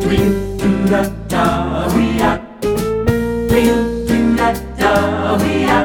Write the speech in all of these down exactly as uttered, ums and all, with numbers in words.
Wee-doo-da-da-wee-ah. Wee-doo-da-da-wee-ah.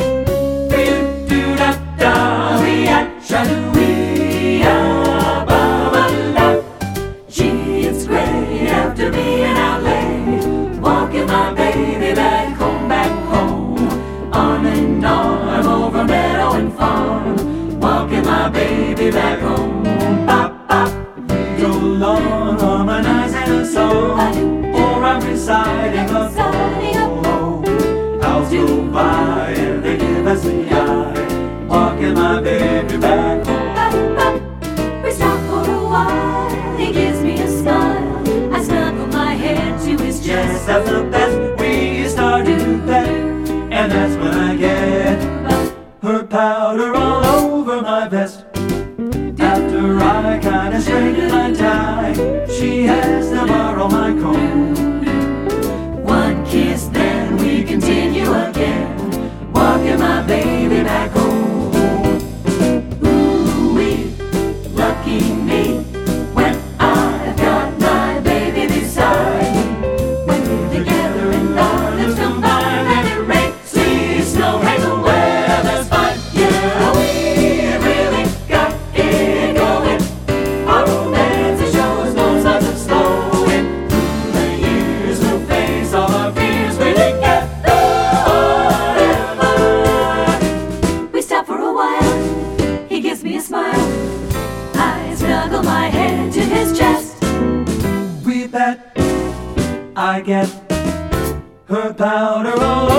Wee-doo-da-da-wee-ah. Shadoo-wee-ah, ba-ba-da. Gee, it's great after being out late, walking my baby back home, back home. Arm in arm over meadow and farm, walking my baby back home. Bop, bop. Go along, harmonizing a song, or I'm reciting a poem. Hours go by and they give us the eye, walking my baby back home. We stop for a while, he gives me a smile. I snuggle my head to his chest. That's the best. We start to pet, and that's when I get her powder all over my vest. After I kinda straighten my tie, she has to borrow my comb. One kiss, then we continue again, walking my baby back home. Ooh-wee, lucky me, when I've got my baby beside me. When we're together and our lips combine, and it rains, sleet, snow, rain, the weather's fine. Yeah, we really got it going. Our romance shows no signs of slowing. Through the years we'll face all our fears. We're together forever. We stop for a while, he gives me a smile. I snuggle my head to his chest. We bet I get her powder all